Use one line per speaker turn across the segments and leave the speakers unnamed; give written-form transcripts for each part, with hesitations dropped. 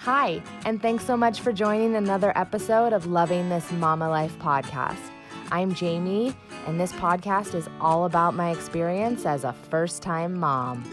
Hi, and thanks so much for joining another episode of Loving This Mama Life podcast. I'm Jamie, and this podcast is all about my experience as a first-time mom.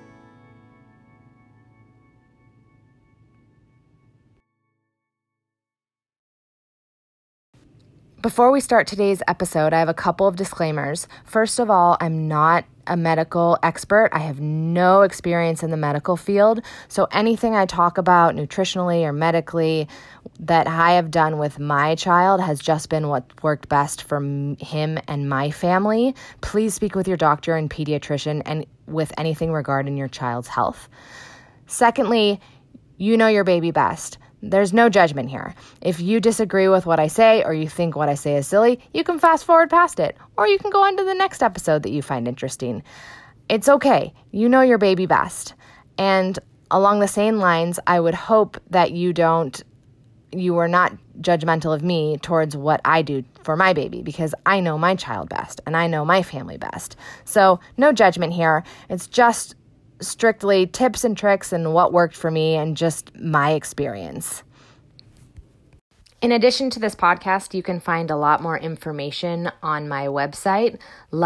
Before we start today's episode, I have a couple of disclaimers. First of all, I'm not a medical expert. I have no experience in the medical field. So anything I talk about nutritionally or medically that I have done with my child has just been what worked best for him and my family. Please speak with your doctor and pediatrician and with anything regarding your child's health. Secondly, you know your baby best. There's no judgment here. If you disagree with what I say or you think what I say is silly, you can fast forward past it, or you can go on to the next episode that you find interesting. It's okay. You know your baby best. And along the same lines, I would hope that you are not judgmental of me towards what I do for my baby, because I know my child best and I know my family best. So no judgment here. It's just strictly tips and tricks and what worked for me and just my experience. In addition to this podcast, you can find a lot more information on my website,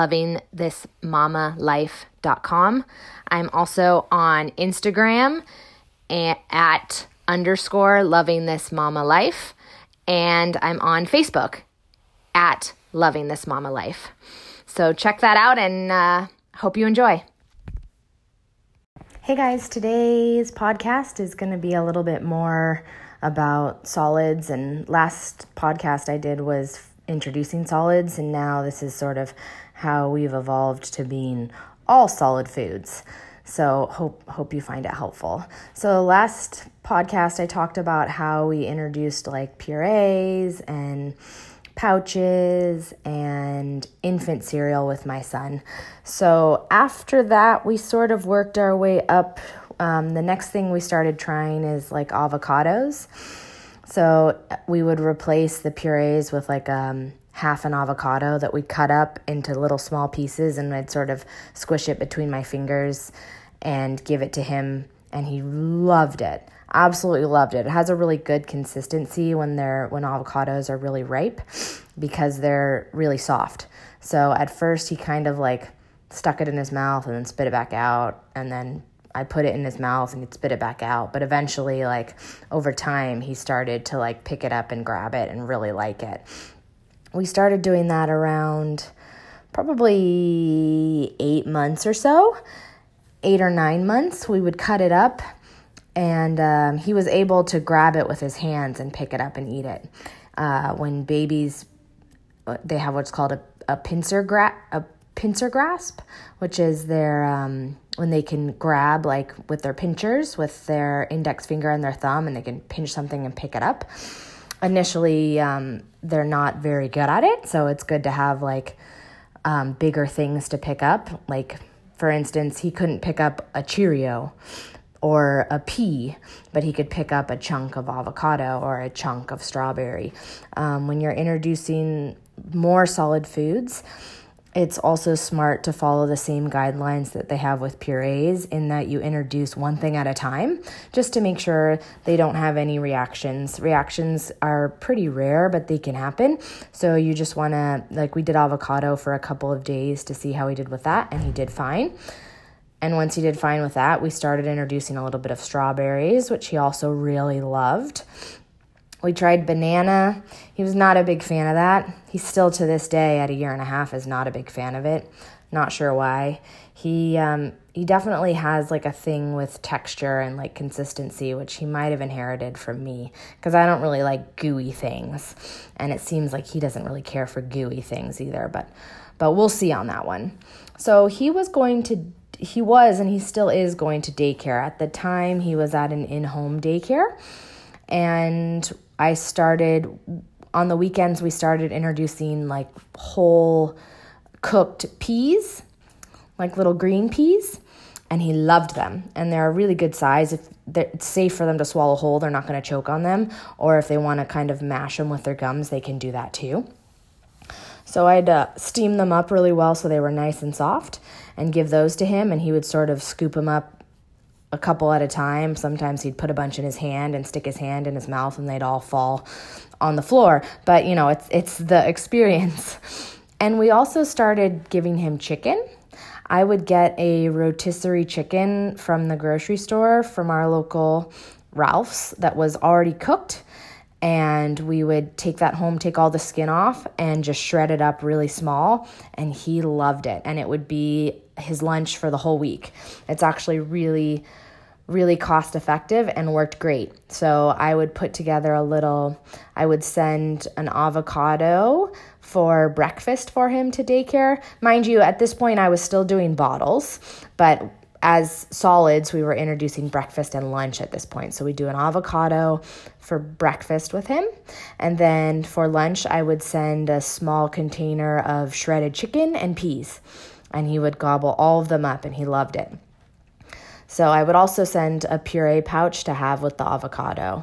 lovingthismamalife.com. I'm also on Instagram at _lovingthismamalife, and I'm on Facebook at lovingthismamalife. So check that out and hope you enjoy. Hey guys, today's podcast is going to be a little bit more about solids, and last podcast I did was introducing solids, and now this is sort of how we've evolved to being all solid foods. So hope you find it helpful. So last podcast I talked about how we introduced like purees and pouches and infant cereal with my son. So after that, we sort of worked our way up. The next thing we started trying is like avocados. So we would replace the purees with like half an avocado that we cut up into little small pieces, and I'd sort of squish it between my fingers and give it to him, and he loved it. Absolutely loved it. It has a really good consistency when avocados are really ripe, because they're really soft. So at first he kind of like stuck it in his mouth and then spit it back out, and then I put it in his mouth and he'd spit it back out. But eventually, like over time, he started to like pick it up and grab it and really like it. We started doing that around probably 8 months or so, 8 or 9 months. We would cut it up, and he was able to grab it with his hands and pick it up and eat it. When babies, they have what's called a pincer grasp, which is their when they can grab like with their pinchers, with their index finger and their thumb, and they can pinch something and pick it up. Initially, they're not very good at it, so it's good to have like bigger things to pick up. Like, for instance, he couldn't pick up a Cheerio or a pea, but he could pick up a chunk of avocado or a chunk of strawberry. When you're introducing more solid foods, it's also smart to follow the same guidelines that they have with purees, in that you introduce one thing at a time, just to make sure they don't have any reactions. Reactions are pretty rare, but they can happen. So you just want to, like, we did avocado for a couple of days to see how he did with that, and he did fine. And once he did fine with that, we started introducing a little bit of strawberries, which he also really loved. We tried banana. He was not a big fan of that. He still, to this day, at 1.5 years, is not a big fan of it. Not sure why. He definitely has like a thing with texture and like consistency, which he might have inherited from me, because I don't really like gooey things. And it seems like he doesn't really care for gooey things either, but we'll see on that one. So he was and he still is going to daycare. At the time, he was at an in-home daycare. And on the weekends, we started introducing like whole cooked peas, like little green peas, and he loved them. And they're a really good size. If it's safe for them to swallow whole, they're not going to choke on them. Or if they want to kind of mash them with their gums, they can do that too. So I'd steam them up really well so they were nice and soft, and give those to him, and he would sort of scoop them up a couple at a time. Sometimes he'd put a bunch in his hand and stick his hand in his mouth and they'd all fall on the floor. But, it's the experience. And we also started giving him chicken. I would get a rotisserie chicken from the grocery store from our local Ralph's that was already cooked. And we would take that home, take all the skin off, and just shred it up really small. And he loved it. And it would be his lunch for the whole week. It's actually really, really cost effective and worked great. So I would put together I would send an avocado for breakfast for him to daycare. Mind you, at this point I was still doing bottles, but as solids, we were introducing breakfast and lunch at this point. So we do an avocado for breakfast with him. And then for lunch, I would send a small container of shredded chicken and peas. And he would gobble all of them up, and he loved it. So I would also send a puree pouch to have with the avocado.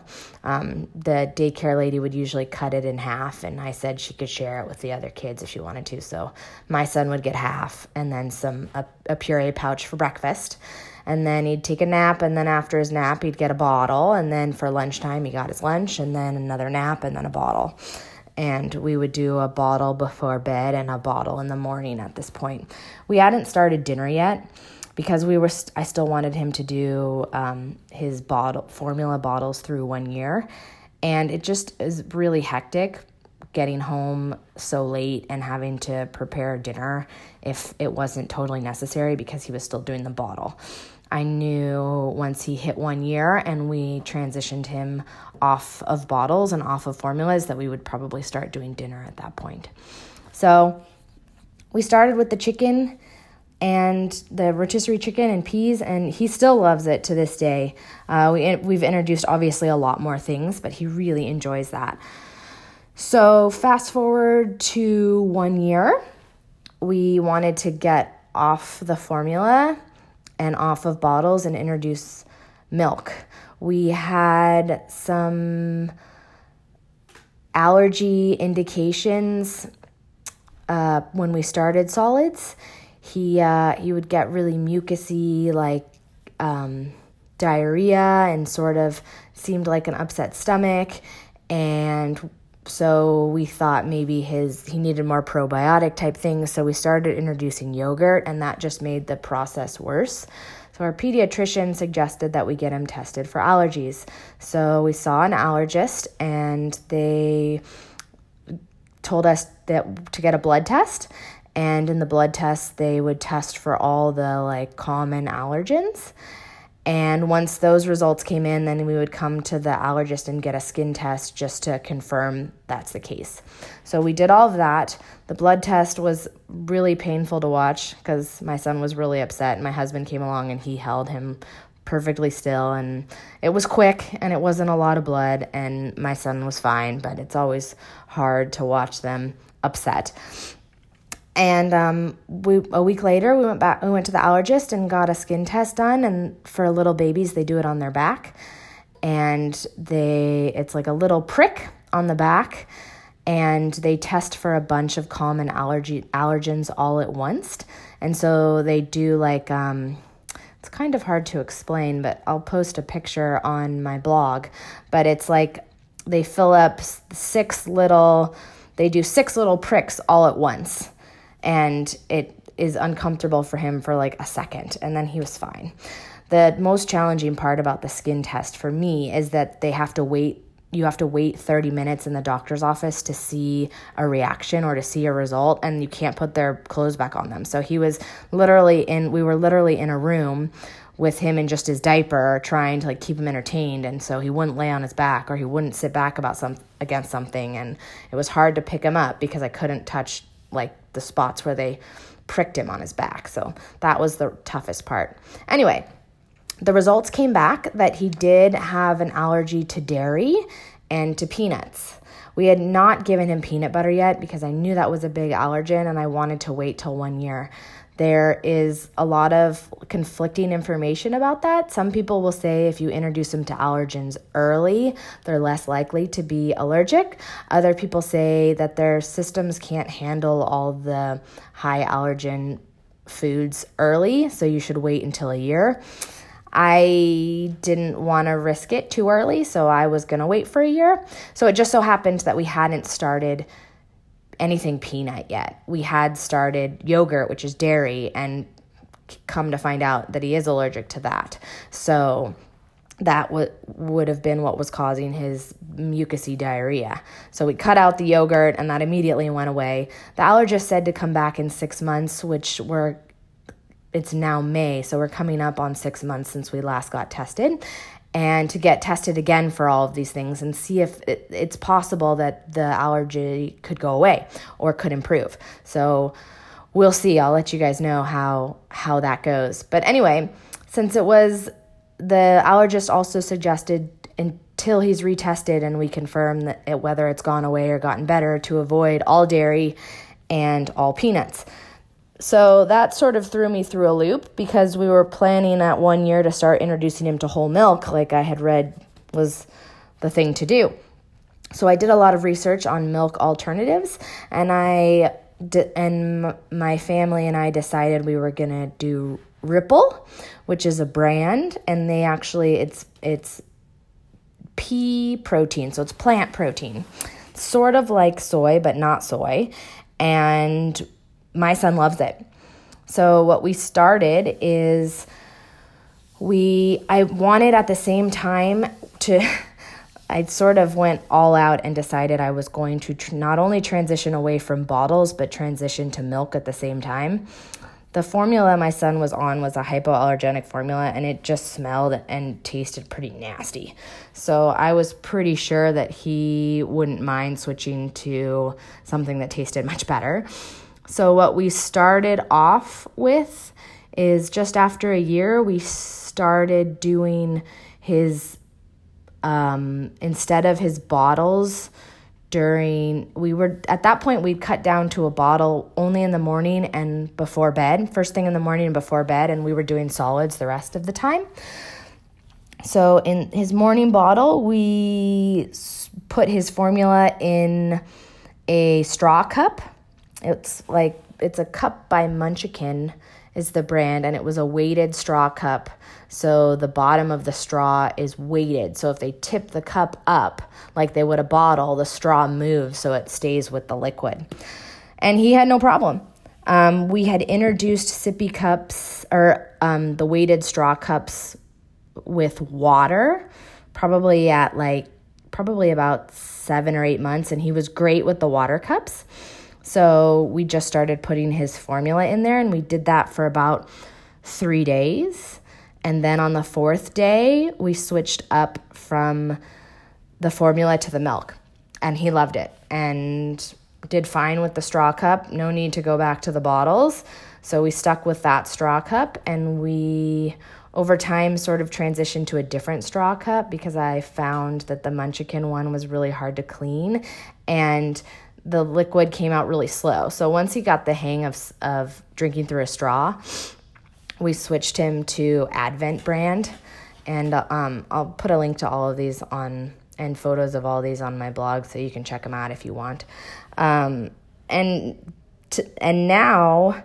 The daycare lady would usually cut it in half, and I said she could share it with the other kids if she wanted to. So my son would get half, and then a puree pouch for breakfast. And then he'd take a nap, and then after his nap, he'd get a bottle. And then for lunchtime, he got his lunch, and then another nap, and then a bottle. And we would do a bottle before bed and a bottle in the morning at this point. We hadn't started dinner yet, because I still wanted him to do his formula bottles through 1 year. And it just is really hectic getting home so late and having to prepare dinner if it wasn't totally necessary because he was still doing the bottle. I knew once he hit 1 year and we transitioned him off of bottles and off of formulas that we would probably start doing dinner at that point. So we started with the chicken and the rotisserie chicken and peas, and he still loves it to this day. We've introduced obviously a lot more things, but he really enjoys that. So fast forward to 1 year, we wanted to get off the formula and off of bottles and introduce milk. We had some allergy indications when we started solids. He would get really mucusy, like diarrhea, and sort of seemed like an upset stomach. And so we thought maybe he needed more probiotic type things. So we started introducing yogurt, and that just made the process worse. So our pediatrician suggested that we get him tested for allergies. So we saw an allergist, and they told us that to get a blood test. And in the blood test, they would test for all the common allergens. And once those results came in, then we would come to the allergist and get a skin test just to confirm that's the case. So we did all of that. The blood test was really painful to watch because my son was really upset. My husband came along and he held him perfectly still. And it was quick and it wasn't a lot of blood. And my son was fine, but it's always hard to watch them upset. And a week later, we went to the allergist and got a skin test done. And for little babies, they do it on their back. And it's like a little prick on the back. And they test for a bunch of common allergens all at once. And so they do it's kind of hard to explain, but I'll post a picture on my blog. But it's like they fill up 6 little pricks all at once. And it is uncomfortable for him for a second, and then he was fine. The most challenging part about the skin test for me is that you have to wait 30 minutes in the doctor's office to see a reaction or to see a result, and you can't put their clothes back on them. So we were literally in a room with him in just his diaper trying to keep him entertained, and so he wouldn't lay on his back or he wouldn't sit back against something, and it was hard to pick him up because I couldn't touch the spots where they pricked him on his back. So that was the toughest part. Anyway, the results came back that he did have an allergy to dairy and to peanuts. We had not given him peanut butter yet because I knew that was a big allergen and I wanted to wait till 1 year. There is a lot of conflicting information about that. Some people will say if you introduce them to allergens early, they're less likely to be allergic. Other people say that their systems can't handle all the high allergen foods early, so you should wait until 1 year. I didn't want to risk it too early, so I was going to wait for a year. So it just so happened that we hadn't started anything peanut yet. We had started yogurt, which is dairy, and come to find out that he is allergic to that. So that would have been what was causing his mucousy diarrhea. So we cut out the yogurt, and that immediately went away. The allergist said to come back in 6 months, it's now May, so we're coming up on 6 months since we last got tested, and to get tested again for all of these things and see if it's possible that the allergy could go away or could improve. So we'll see. I'll let you guys know how that goes. But anyway, since it was, the allergist also suggested until he's retested and we confirm that whether it's gone away or gotten better, to avoid all dairy and all peanuts. So that sort of threw me through a loop, because we were planning at 1 year to start introducing him to whole milk, like I had read was the thing to do. So I did a lot of research on milk alternatives, and my family and I decided we were going to do Ripple, which is a brand, and they actually, it's pea protein, so it's plant protein, sort of like soy, but not soy, and my son loves it. So what we started is I wanted at the same time I sort of went all out and decided I was going to not only transition away from bottles, but transition to milk at the same time. The formula my son was on was a hypoallergenic formula, and it just smelled and tasted pretty nasty. So I was pretty sure that he wouldn't mind switching to something that tasted much better. So what we started off with is, just after a year, we started doing his, instead of his bottles at that point, we'd cut down to a bottle only in the morning and before bed, first thing in the morning and before bed, and we were doing solids the rest of the time. So in his morning bottle, we put his formula in a straw cup. It's a cup by Munchkin is the brand, and it was a weighted straw cup. So the bottom of the straw is weighted. So if they tip the cup up like they would a bottle, the straw moves so it stays with the liquid. And he had no problem. We had introduced sippy cups, or the weighted straw cups, with water, probably about 7 or 8 months, and he was great with the water cups. So we just started putting his formula in there, and we did that for about 3 days. And then on the 4th day, we switched up from the formula to the milk, and he loved it and did fine with the straw cup. No need to go back to the bottles. So we stuck with that straw cup, and we, over time, sort of transitioned to a different straw cup, because I found that the Munchkin one was really hard to clean, and the liquid came out really slow. So once he got the hang of drinking through a straw, we switched him to Advent brand. And I'll put a link to all of these and photos of all these on my blog, so you can check them out if you want. And now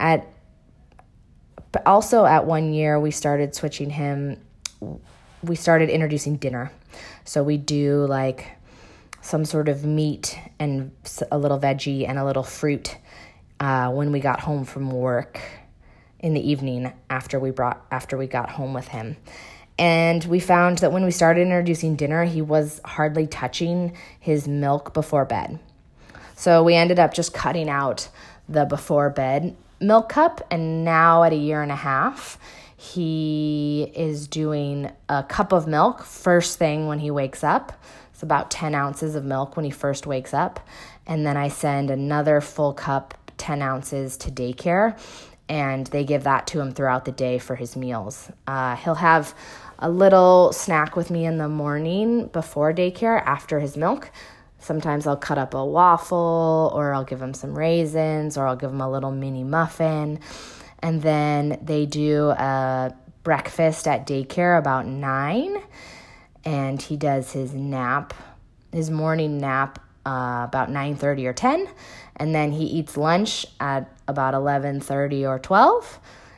also at 1 year, we started switching him. We started introducing dinner. So we do like some sort of meat and a little veggie and a little fruit when we got home from work in the evening after we got home with him. And we found that when we started introducing dinner, he was hardly touching his milk before bed. So we ended up just cutting out the before bed milk cup, and now at 1.5 years, he is doing a cup of milk first thing when he wakes up. It's about 10 ounces of milk when he first wakes up. And then I send another full cup, 10 ounces, to daycare, and they give that to him throughout the day for his meals. He'll have a little snack with me in the morning before daycare after his milk. Sometimes I'll cut up a waffle, or I'll give him some raisins, or I'll give him a little mini muffin. And then they do a breakfast at daycare about 9, and he does his morning nap about 9:30 or 10, and then he eats lunch at about 11:30 or 12,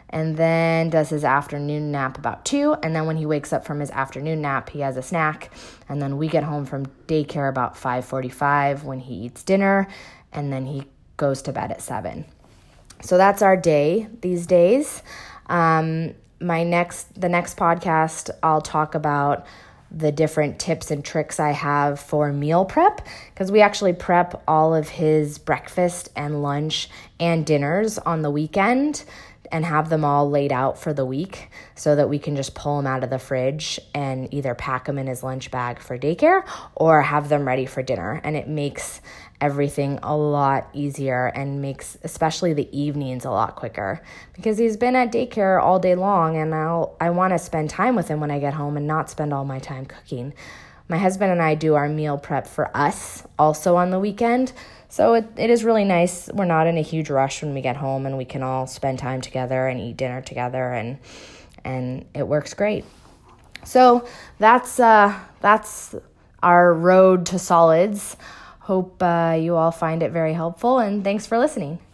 and then does his afternoon nap about 2. And then when he wakes up from his afternoon nap, he has a snack. And then we get home from daycare about 5:45 when he eats dinner, and then he goes to bed at 7. So that's our day these days. The next podcast, I'll talk about the different tips and tricks I have for meal prep, because we actually prep all of his breakfast and lunch and dinners on the weekend and have them all laid out for the week so that we can just pull them out of the fridge and either pack them in his lunch bag for daycare or have them ready for dinner. And it makes everything a lot easier and makes especially the evenings a lot quicker, because he's been at daycare all day long, and I want to spend time with him when I get home and not spend all my time cooking. My husband and I do our meal prep for us also on the weekend, so it is really nice. We're not in a huge rush when we get home, and we can all spend time together and eat dinner together, and it works great. So that's our road to solids. Hope you all find it very helpful, and thanks for listening.